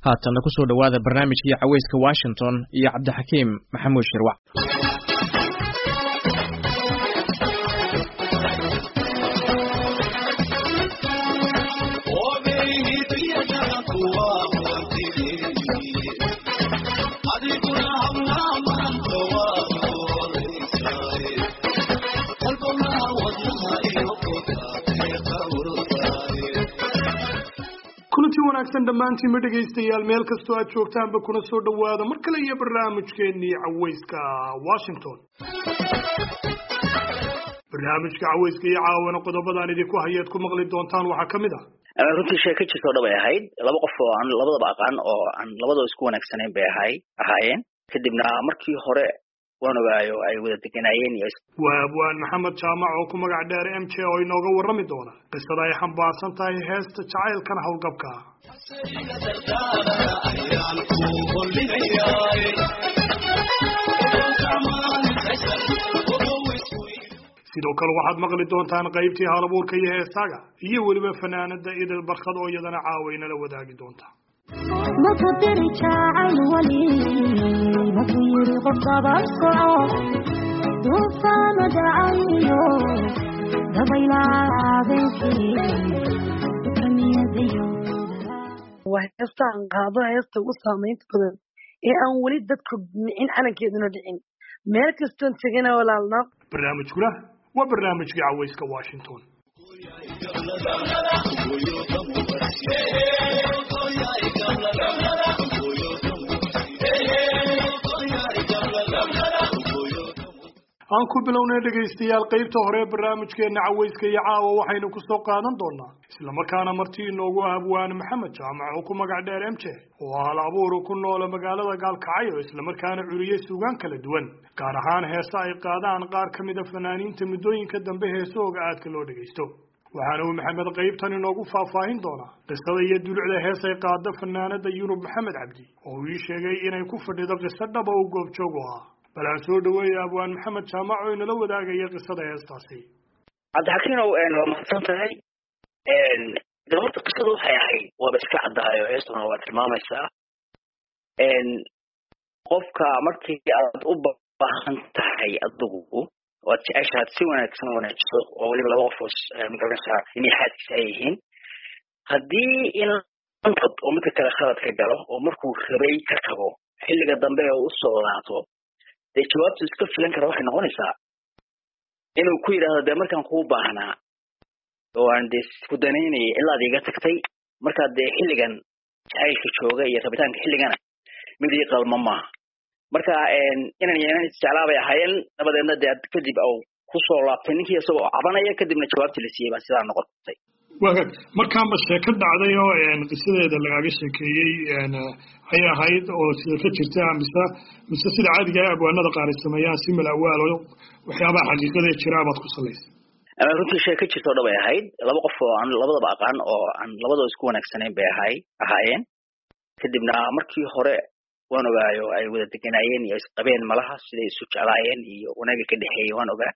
haatan ku soo dhawaada barnaamijkii caweyska Washington iyo Cabdixakiim Maxamuud Shirwac. wanaagsan dhamaantiin ma dhageystayaal meel kastoo aad joogtaanba kuna soo dhawaada mar kale iyo barnaamijkeennii caweyska Washington. barnaamijka caweyska iyo caawana qodobadaan idinku hayaad ku maqli doontaan waxaa kamid ah runtii sheeko jirto dhab ay ahayd laba qof oo aan labadaba aqaan oo aan labadaba isku wanaagsaneyn bay ahaayeen kadibna markii hore waan ogaayo ay wada deganayeen iyo waan maxamed jaamac oo ku magac dheer MJ oo inooga warrami doona qisada ay xambaarsan tahay heesta jacaylkan hawlgabka sidoo kale waxaad maqli doontaan qaybtii halabuurka iyo heesaga iyo weliba fanaanada idil barkad oo iyadana caawayna la wadaagi doonta وهيستان قاضي هيستا وصامينت بدن ee aan wali dadku micin calankeeduna dhicin meel kastoon tagana walaalna barnaamijkuna waa barnaamijka caweyska Washington aan ku bilownay dhageystayaal qaybta hore barnaamijkeena caweyska iyo caawa waxaynu ku soo qaadan doonaa isla markaana martii inoogu abwaan maxamed jaamac oo ku magac dheer MJ oo hal abuur ku nool magaalada Gaalkacyo isla markaana curiyay suugaan kala duwan gaar ahaan heesa ay qaadaan qaar kamid ah fanaaniinta midooyinka dambe heesooga aadka loo dhageysto waxaana uu maxamed qaybtan inoogu faahfaahin doonaa qisada iyo dulucda hees ay qaado fanaanada Yunub Maxamed Cabdi oo uu sheegay inay ku fadhido qiso dhab oo goobjoog ah balaan soo dhaweeyay abwaan maxamed jaamac oo inala wadaagaya qisada heestaasi Cabdixakiim oo mahadsan tahay dawladda qisadu waxay ahayd waa iska cadaayo heestuna waa tilmaamaysaa qofka markii aad u baahan tahay adigu waad jeceshaad si wanaagsan wanaajiso oo waliba laba qof magaranaysaa inay xadkiisa ay yihiin haddii in antod oo midka kale khalad ka galo oo markuu rabay ka tago xilliga dambe oo u soo laato dee jawaabtu iska filan kara waxay noqonaysaa inuu ku yidhaahdo dee markaan kuu baahnaa oo aan dee ku danaynayay ilaa iga tagtay markaa dee xilligan jacaylka jooga iyo rabitaanka xilligana mid ii qalma maaha marka inaan yeelan isjeclaabay ahaayeen nabadeedna dee kadib au ku soo laabtay ninkii isagoo cabanaya kadibna jawaabtii la siiyey baa sidaa noqotay wagaag markaanba sheeko dhacday oo qisadeeda lagaaga sheekeeyey ay ahayd oo sida ka jirta mise sida caadiga ah abwaanada qaar sameeyaan si malawaal oo waxyaabaha xaqiiqada jira baad ku salaysay runtii sheeko jirto dhab ay ahayd laba qof oo aan labadaba aqaan oo aan labadaba isku wanaagsaneyn bay ahaayeen kadibna markii hore waan ogaayo ay wada deganayeen iyo isqabeen malaha sida isu jeclaayeen iyo wanaaga ka dhaxeeyay waan ogaa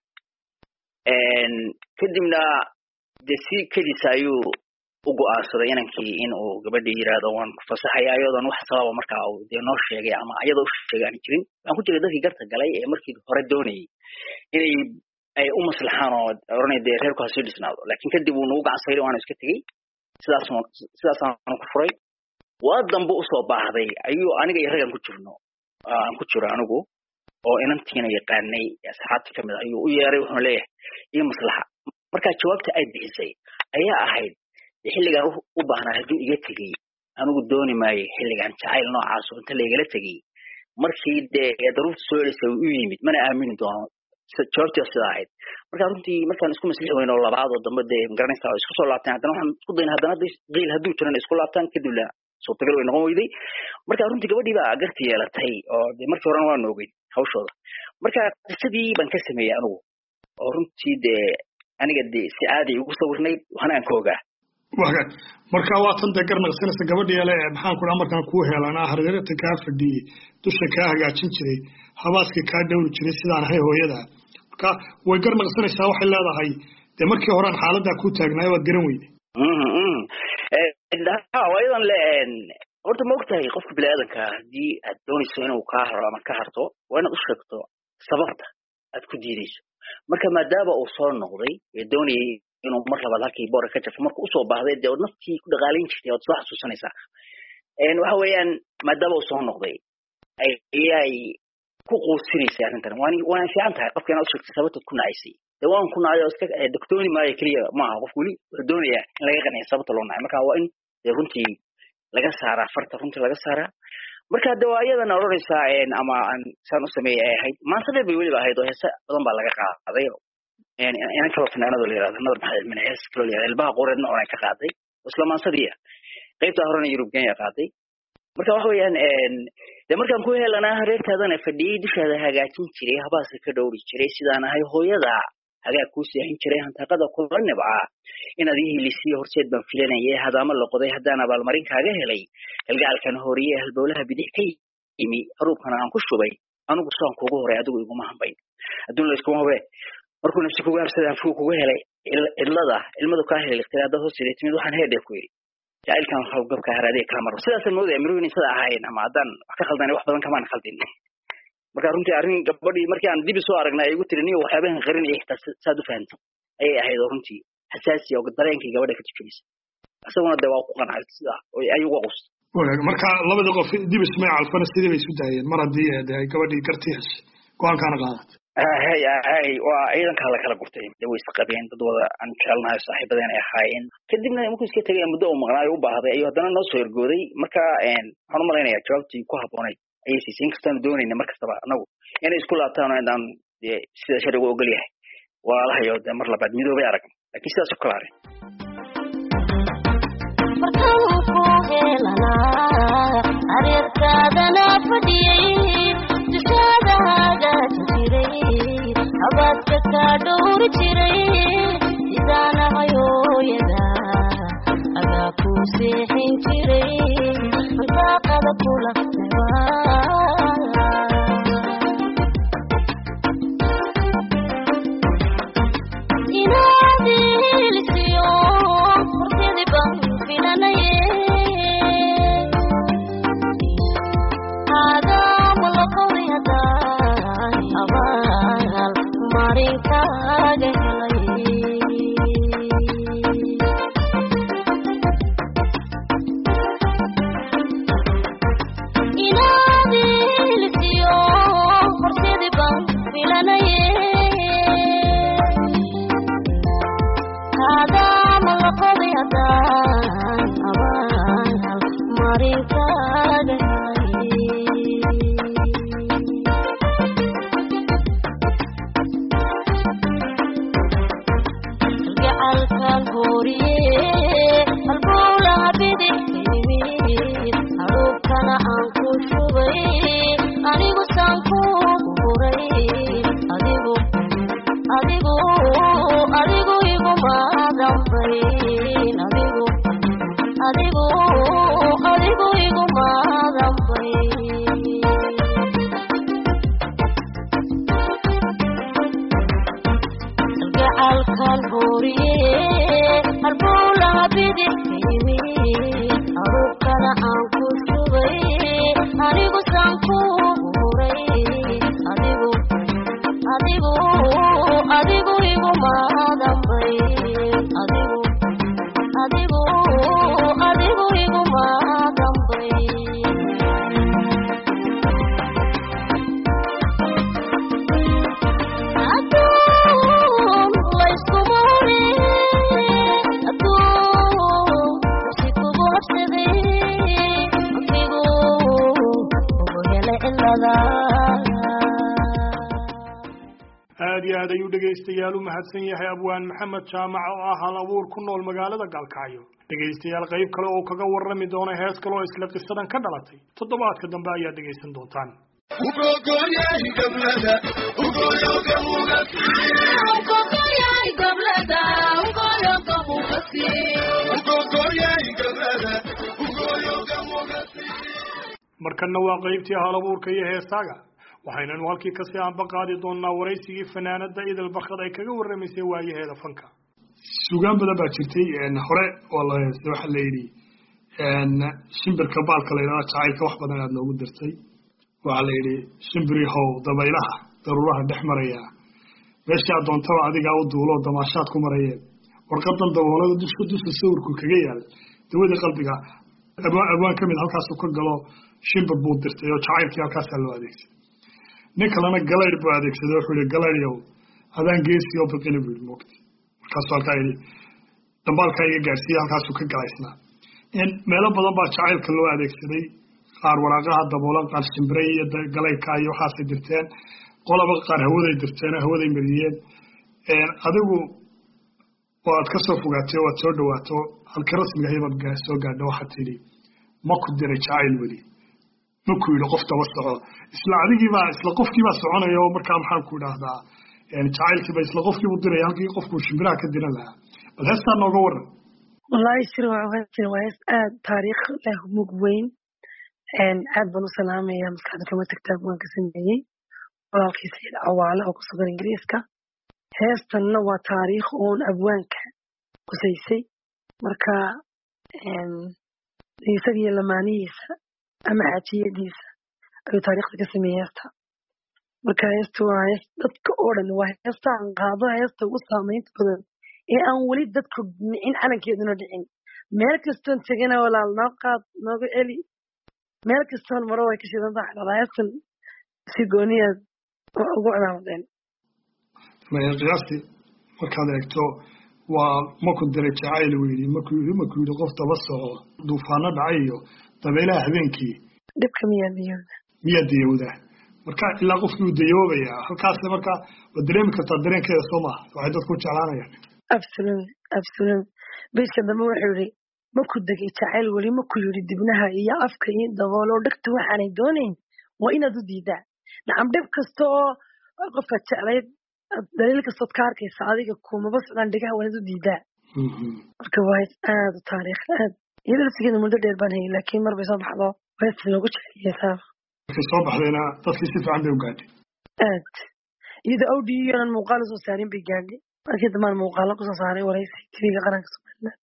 kadibna si kadis ayuu u go'aansaday inankii in uu gabadhii yiraahdo waan ku fasaxayaa ayadoon wax sababa markaa uu dee noo sheegay ama ayadoo sheegay aan jirin aan ku jiray dadkii garta galay ee markii hore doonayay inay ay u maslaxaan oo oranay dee reerku ha sii dhisnaado laakiin kadib uu nagu gacan sayray waan iska tegey sidaasaan ku furay waa dambe u soo baahday ayuu aniga iyo rag aan ku jiro anigu oo inantiina yaqaanay asxaabtii kamid ayuu u yeeray wuxuu leeyahay iyo maslaxa markaa jawaabta ay bixisay ayaa ahayd xilligan u baahnaa hadduu iga tegey anigu dooni maayo xilligan jacayl noocaas oo inta laygala tegey markii dee daruurta soo celisay u yimid mana aamini doono jawaabtii sidaa ahayd markaa runtii markaan isku maslixi weyno labaad oo dambe dee magaranaysaa isku soo laabteen haddana waxaan isku dayna haddana qiil hadduu jiran isku laabtaan kadibna suurtagal way noqon weyday markaa runtii gabadhii baa garti yeelatay oo dee markii horena waan ogeyn hawshooda markaa qisadii baan ka sameeyey anigu oo runtii dee aniga dee si caadi ugu sawirnay waxna aan ka ogaa wagaag marka waa tan dee garnaqsanaysa gabadhii ele maxaan ku dhaha markaan kuu heelanaa hareerta kaa fadhiyey dusha kaa hagaajin jiray habaaska kaa dhowri jiray sidaan ahay hooyada marka way garnaqsanaysaa waxay leedahay dee markii horaan xaaladdaa kuu taagnaay waad garan weyday waayadan le horta ma ogtahay qofka bini'aadanka haddii aad doonayso inuu kaa haro ama ka harto waa inaad u sheegto sababta aad ku diidayso marka maadaama uu soo noqday ee doonayay inuu mar labaad halkii boor ka jafo marka usoo baahday dee naftii ku dhaqaalayn jirtay ood soo xasuusanaysaa waxa weeyaan maadaama uu soo noqday ayay ku quusinaysaa arrintan waan fiican tahay qofka inaad u sheegtay sababtaad ku nacaysay dee waan ku nacay oo iska doktooni maayo keliya maaha qof weli wuxuu doonayaa in laga qanciyo sababta loo nacay marka waa in dee runtii laga saaraa farta runtii laga saaraa marka hadda waa iyadana odhanaysaa ama aan saan u sameeyay ay ahayd maansadheer bay weliba ahayd oo heese badan baa laga qaaday inan kaloo fanaanado la yihahdo nadar maxamed min hees kaloo la yihahdo ilbaha qureedna oonay ka qaaday isla maansadiia qaybtaa horena yurub kenya qaaday marka waxa weeyaan dee markaan ku helanaa reerkaadana fadhiyey dushaada hagaajin jiray habaaska ka dhowri jiray sidaan ahay hooyada hagaag kuu seexin jiray hantaaqada kula nibcaa inaad ii hilisiyo horseed baan filanayay hadaama la qoday haddaan abaalmarin kaaga helay galgacalkan horiye halbowlaha bidix ka yimi haruubkana aan ku shubay anigu saan kuugu horay adigu iguma hambayn adduun la iskuma hube markuu nafsi kugu habsaday anfugu kugu helay ilmadu kaa helay ikhtiraa haddaad hoos jiray timid waxaan heedhe ku yidhi jacaylkan hawlgabka haraadee kala maro sidaasaan moodaya miruhu inay sida ahaayeen ama haddaan wax ka khaldanay wax badan kamaan khaldin marka runtii arrin gabadhii markii aan dib soo aragnay ay igu tiri niyo waxyaabahan qarinaya xitaa saad u fahantay ayay ahayd oo runtii xasaasi oo dareenkii gabadha ka turjumaysa isaguna dee waa ku qancay sida ay uga qustay marka labada qof dib ismay calfana sidii bay isu daayeen mar haddii ay gabadhii kartii heshay go-aankaana qaadatay waa ciidankaa la kala gurtay dee way isqabeen dad wada aan jecelnahay saaxiibadeen ay ahaayeen kadibna markuu iska tegay muddo uu maqnaayo u baahday ayuu haddana noo soo ergooday marka waxaan u malaynayaa jawaabtii ku habboonayd ayay siisay inkastaanu doonayna mar kastaba anagu inay isku laabtaan inaan dee sida sharcigu ogol yahay walaalahayo dee mar labaad midoobay arag laakiin sidaas u kala haray areerkaadana fadhiyey dushaada hagaajin jiray habaadka kaa dhowri jiray sidaana hayooyada agaa kuu seexin jiray hantaaqada kula inaad ilisiyo horteedi baan filanaye abaal marinkaaga helay inaad ilisiyo horseedi baan filanaye haadaama la qoday haddaan abaal marinkaaga galgacalkan horiye halbowlaha bidix ka yimid haruubkana aan ku shubay anigu saan kuugu huray adigu iguma dambayn adigu iguma dambayn galgacalkan horiye halbowlaha bidix ka yimid haruubkana aan ku shubay anigu saan kuugu huray adigu iguma dambayn adigu iguma dambayn aad iyo aad ayuu dhegaystayaal u mahadsan yahay abwaan maxamed jaamac oo ah hal abuur ku nool magaalada gaalkacyo dhegaystayaal qayb kale oo kaga warrami doona hees kale oo isla qisadan ka dhalatay toddobaadka dambe ayaad dhegaysan doontaan markanna waa qaybtii hal abuurka iyo heesaaga waxaynanu halkii kasii aanba qaadi doonnaa waraysigii fanaanada idil barkad ay kaga warramaysay waayaheeda fanka sugaan badan baa jirtay hore waxa la yidhi shimbirka baalka la yidhahdo jacaylka wax badan aad noogu dirtay waxaa la yidhi shimbirihow dabaylaha daruuraha dhex maraya meeshii aad doontaba adigaa u duuloo damaashaad ku marayeen warqadan daboolada dusha sawirku kaga yaal dawadii qalbiga abwaan ka mid halkaasuu ka galo shimbir buu dirtay oo jacaylkii halkaasaa loo adeegsaday nin kalena galayr buu adeegsaday wuxuu yihi galayrow adaan geesi oo biqini buu yidhi moogti markaasuu halkaa yidhi dambaalkaa iga gaadhsiiye halkaasuu ka galaysnaa meelo badan baa jacaylka loo adeegsaday qaar waraaqaha daboolan qaar shimbiray iyo galaydka iyo waxaasay dirteen qolaba qaar hawaday dirteen hawaday mariyeen adigu waad ka soo fogaatay oo waad soo dhawaato halka rasmiga ahayd soo gaadha waxaad tidhi ma ku diray jacayl weli ma ku yidhi qof daba soco isla qofkiibaa soconaya oo markaa maxaan ku idhaahdaa jacaylkiiba isla qofkiibu diraya halkii qofkuu shimbiraha ka diran lahaa bal heestaa nooga waran wallahi shir waa hees aad taariikh leh mug weyn aad baan u salaamaya maskaxda kama tagtaa waan ka sameeyey walaalkii sayid cawaale oo ku sugan ingiriiska heestanna waa taariikh oon abwaanka kusaysay marka isaga iyo lamaanihiisa ama xaajiyadiisa ayuu taariikhda ka sameeyey heesta marka heesta waa hees dadka oo dhan waa heesta aan qaado heesta ugu saamaynta badan ee aan weli dadku nicin calankeeduna dhicin meel kastoon tegana walaal noo qaad nooga celi meel kastoon maro way ka shidan tahay dhada heestan si gooniyaad ugu cimaamadeen qiyaastii markaad eegto waa maku diray jacayl weydi maku yidhi qof daba soco duufaano dhacay iyo dabeelaha habeenkii dhibka miyaa diyowda marka ilaa qofkii uu dayoobaya halkaas marka waad dareemi kartaa dareenkeeda soo maaha waxay dadku jeclaanayaan absolutely beeshka dambe wuxuu yidhi maku degay jacayl weli maku yidhi dibnaha iyo afka iyo daboolo dhegta waxaanay doonayn waa inaad u diidaa nacam dhib kasta oo qofkaad jeclayd daliil kastood ka arkaysa adiga kumaba socdaan dhegaha waa inaad u diidaa marka waa hees aad u taariikh aad iyada laftigeeda muddo dheer baan hayay laakiin mar bay soo baxdo heesta loogu jeceliya saaba markay soo baxdayna dadkii si fiican bay u gaadhay aad iyada awdiyoonan muuqaal usoo saarin bay gaadhay markii dambaan muuqaalo kusoo saaray waraysi tv-ga qaranka somaliland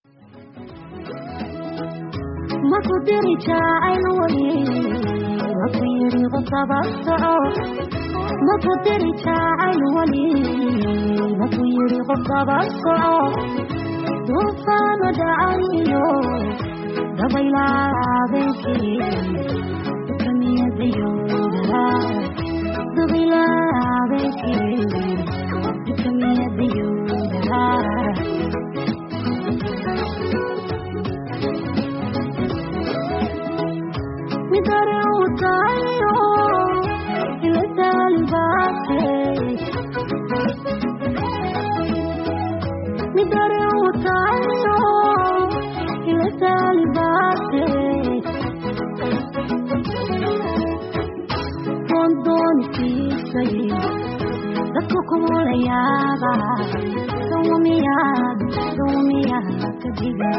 maku diri jacayl weli maku yidhi qof daba soco maku diri jacayl weli maku yidhi qof daba soco duufaano dhacayo dabaylaa habeenkii dukamiyadayowda dabaylaa habeenkii dukamiyadayowda midare utayo ila talibate midare utayo ila talibate kondoni kisay dadku kumulayaaba dawmiya kadiga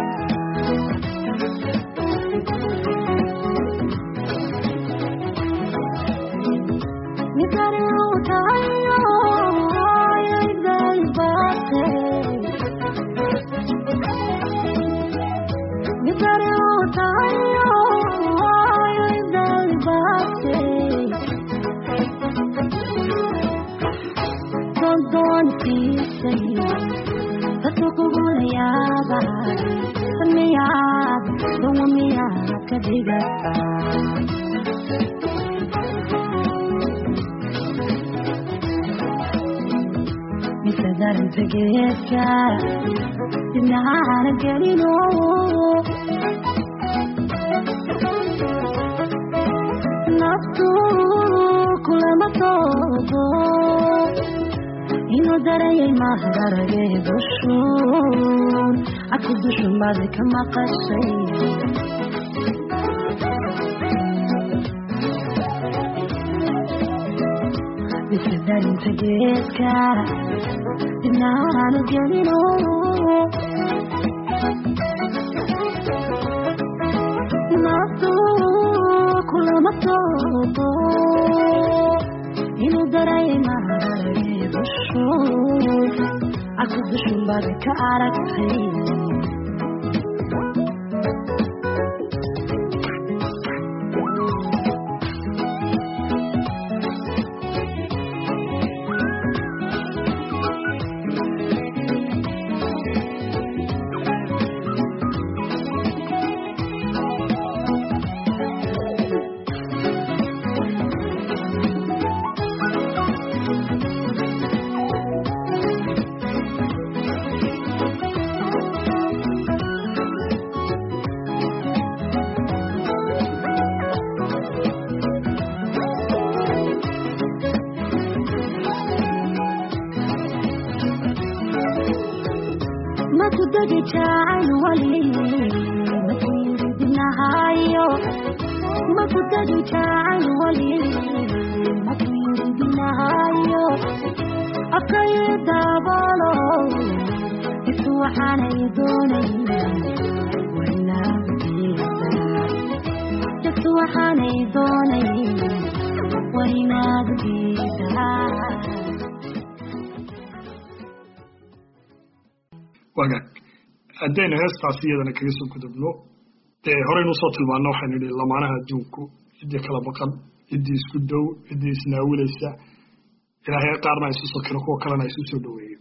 midare utayo ila talibate midare utayo ila talibate don kisay dadku kumulayaaba dawmiya kadiga misadaranta geedka dibnahaana gelino naftu kulama toogo inuu darayay mahdarage dushun aku dushumada ka maqashay misadaranta geedka dibnahaana gelino naftu kulama toogo inuu darayay mahdarage dushun aku dushumada ka aragtay degi jacayl wali makuyiridinahayo maku degi jacayl wali makuyiridinahayo afkayo daabolo isu waxaanay doonayn isu waxaanay doonayn waynaad diidaa wagaag haddaynu heestaasi iyadana kaga soo gudubno dee horeynu usoo tilmaano waxaynu idhi lamaanaha adduunku ciddii kala baqan ciddii isku dow ciddii isnaawilaysa ilaahay qaarna isu sokiro kuwa kalena isu soo dhaweeyo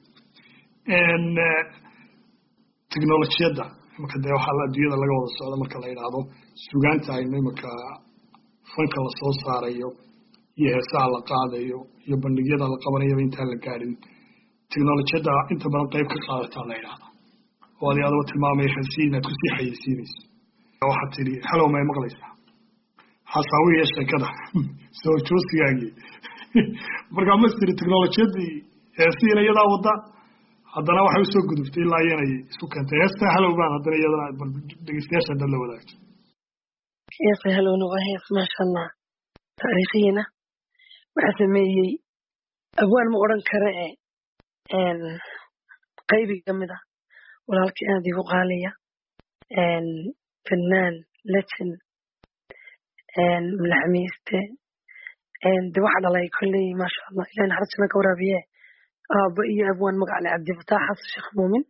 teknolojiyadda imaka dee waxaa adduunyada laga wada socda marka la yidhaahdo sugaanta aynu imaka fanka lasoo saarayo iyo heesaha la qaadayo iyo bandhigyada la qabanayaba intaan la gaadhin teknolojiyadda inta badan qayb ka qaadataa la yidhahda oo adi adoo tilmaamaya heesii inaad kusii xayeysiinayso waxaad tidhi hellow may maqlaysaa xasaawiya sheekada soo joosigaagii markaa mas tiri teknolojiyaddii heesiina iyadaa wadda haddana waxay usoo gudubtay ilaa iyanay isu keentay heestaa hellow baan haddana iyadana dhegeystayaasha haddan la wadaagto heesa hellowna waa hees maasha allah taariikhiina waxaa sameeyey abwaan ma odhan kara qaybi kamid ah walaalkii aad igu qaaliya fannaan legend mulaxamiiste de waxa dhalay kolley maasha allah ilahi naxariisna ka waraabiye aabba iyo abwaan magac le cabdifataax xasan sheekh muumin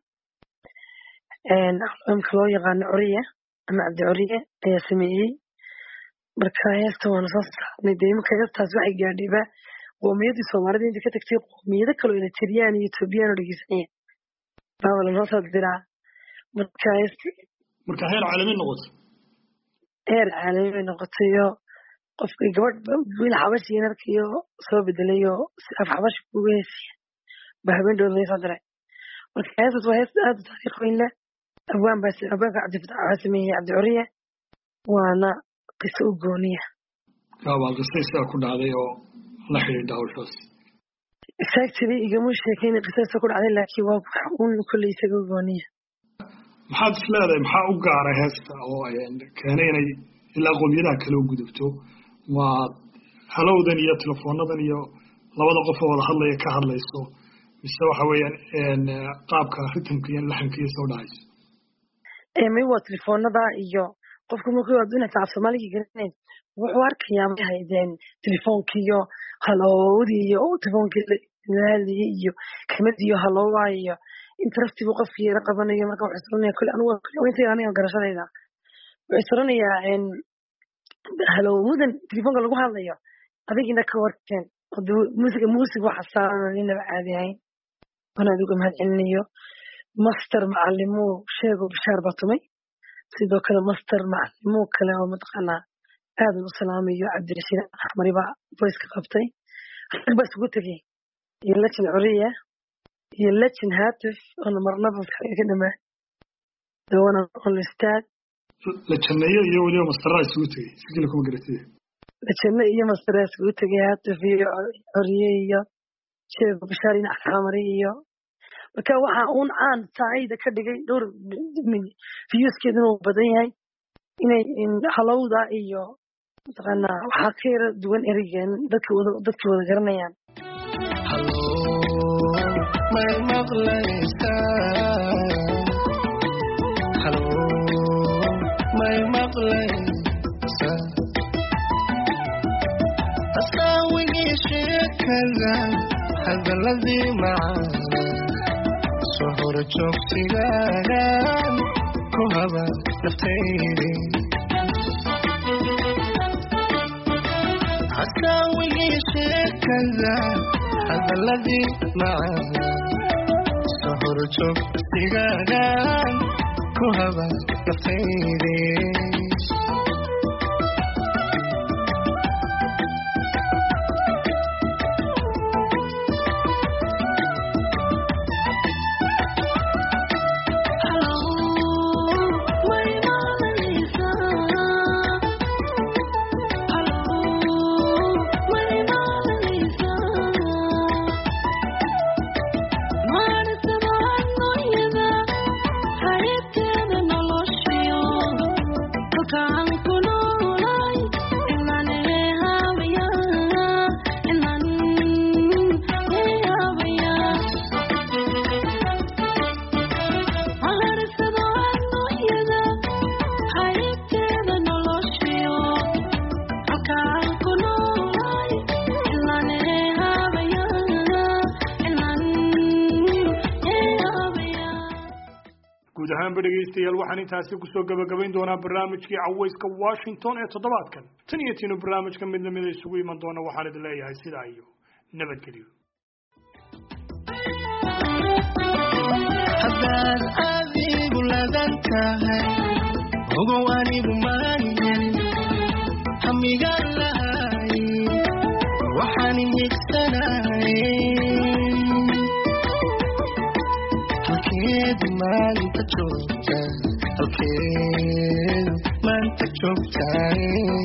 imka loo yaqaano coriye ama cabdi coriye ayaa sameeyey marka heesta waana soo saarnay dee imaka heestaas waxay gaadhayba qoomiyadii soomaalida inta ka tagtay qoomiyado kaloo eritreyaan iyo etoobiyaan oo dhegeysanaya baaba lanoo soo diraa marka heer caalami noqotay heer caalami bay noqotayo qofkii gabadh wiil xabashiin arkayo soo bedelayo si af xabashi kuga heesiya ba habeendhooda laga soo diray marka heestaas waa hees aad u taariikh weyn leh abwaanka cabdifataax waxaa sameeyey cabdi coriye waana qiso u gooniya waa qiso isaga ku dhacday oo la xidhiidha hawshaas exactly igama sheekayna qisasa ku dhacday laakiin waa wax uun kolley isaga u gooniya maxaad is leedahay maxaa u gaara heesta oo keenay inay ilaa qoomiyadaha kale u gudubto waa halowdan iyo telefoonadan iyo labada qof oo wada hadlaya ka hadlayso mise waxa weeyaan qaabka ritimka iyo laxanka iyo soo dhacayso may waa telefoonada iyo qofka markuu adduunka af Soomaaliga garanayn wuxuu arkayaa ma haydeen telefoonkii iyo halowdii iyo telefoonkii laaliye iyo kamid iyo halowaayo interest buu qofkii la qabanayo marka wuxuu isranayaa kulli anigu inta aniga garashadayda wuxuu isranayaa halowdan telefoonka lagu hadlayo adigina ka warkeen muusiga waxa saaran inaba caadi ahayn ana adigu mahad celinayo master macallimo sheego bishaar batumay sidoo kale master macallimo kale oo mataqaanaa aad u salaamayo cabdirashiid axmariba voice ka qabtay bas ugu tagay iyo lajin curiya iyo lajin haatif oo marnaba ka dhamaa doona on ustaad lajannayo iyo waliba masteraa isugu tagay sigila kuma garatay lajanna iyo masteraa isugu tagay haatif iyo curiya iyo sheego bishaar in axmari iyo marka waxa uun aan saacida ka dhigay dhowr viewskeeduna uu badan yahay inay halowda iyo mataqaanaa waxaa ka yara duwan ereygan dadka wada garanayaan may maqlaysaa asaawigii sheekada hadaladii macaan soo hore joogsigaagan ku haba naftaydi asaawigii sheekada hadaladii macaan soo hore joogsigaagan ku haba naftaydi ahaanba dhegaystayaal waxaan intaasi kusoo gabagabayn doonaa barnaamijkii cawayska Washington ee toddobaadkan tan iyo tiinu barnaamijka mid lamid ah isugu iman doona waxaan idin leeyahay sidaa iyo nabadgelyo haddaad adigu ladan tahay ogow anigu maayan hamiga lahay waxaan higsanay halkeed maanta joogta halkeed maanta joogtaay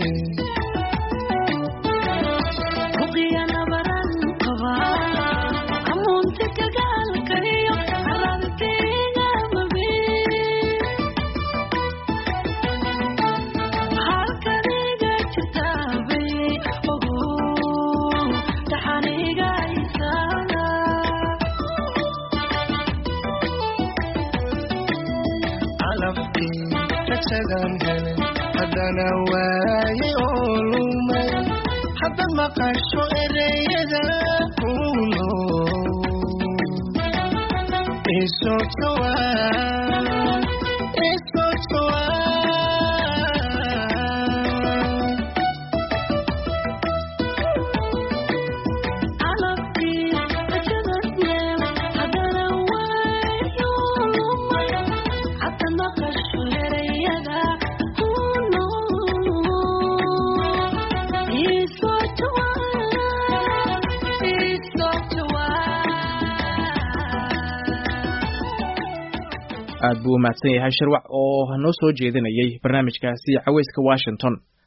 haddana waaye oo lumay hadda maqasho ereyada kuno aad buu mahadsan yahay Shirwac oo noo soo jeedinayay barnaamijkaasi Cawayska Washington